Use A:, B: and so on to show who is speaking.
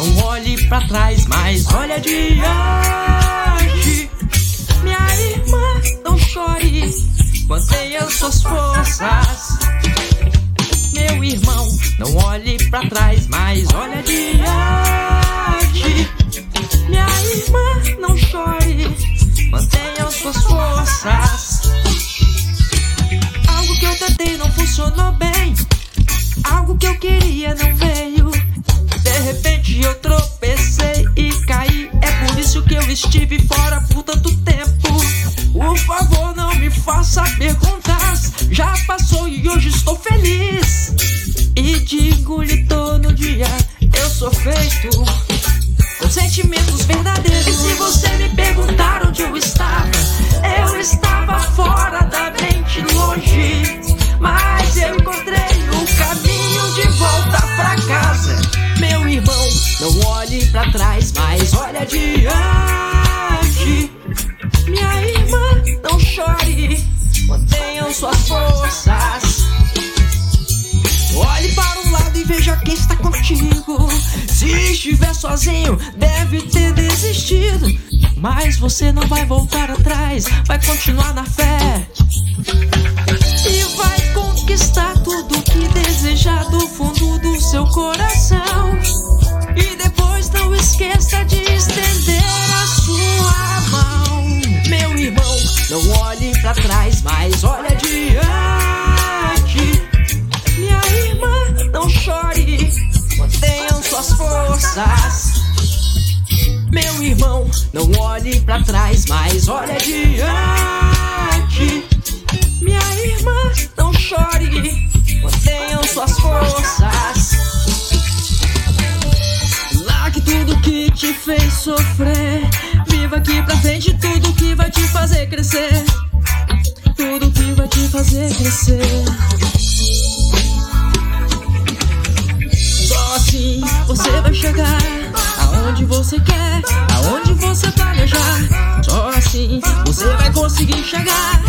A: não olhe pra trás, mas olha adiante. Minha irmã, não chore, mantenha suas forças. Meu irmão, não olhe pra trás, mas olha adiante. Minha irmã, não chore, mantenha suas forças. Algo que eu tentei não funcionou bem, algo que eu queria não veio. De repente eu tropecei e caí, é por isso que eu estive fora por tanto tempo. Por favor, não me faça perguntas, já passou e hoje estou feliz. E digo-lhe todo dia, eu sou feito com sentimentos verdadeiros. E se você me perguntar onde eu estava fora da mente, longe. Mas eu encontrei o caminho de volta pra casa. Meu irmão, não olhe pra trás, mas olha adiante. Minha irmã, não chore, mantenham suas forças. Olhe para um lado e veja quem está contigo. Se estiver sozinho, deve ter desistido, mas você não vai voltar atrás, vai continuar na fé e vai conquistar tudo que desejar do fundo do seu coração. E depois não esqueça de estender a sua mão. Meu irmão, não olhe pra trás, mas olha adiante. Minha irmã, não chore, mantenham suas forças. Meu irmão, não olhe pra trás, mas olha adiante. Minha irmã, não chore, mantenham suas forças. Largue tudo que te fez sofrer, viva aqui pra frente tudo que vai te fazer crescer. Tudo que vai te fazer crescer. Só assim você vai chegar aonde você quer, aonde você planejar. Só assim você vai conseguir chegar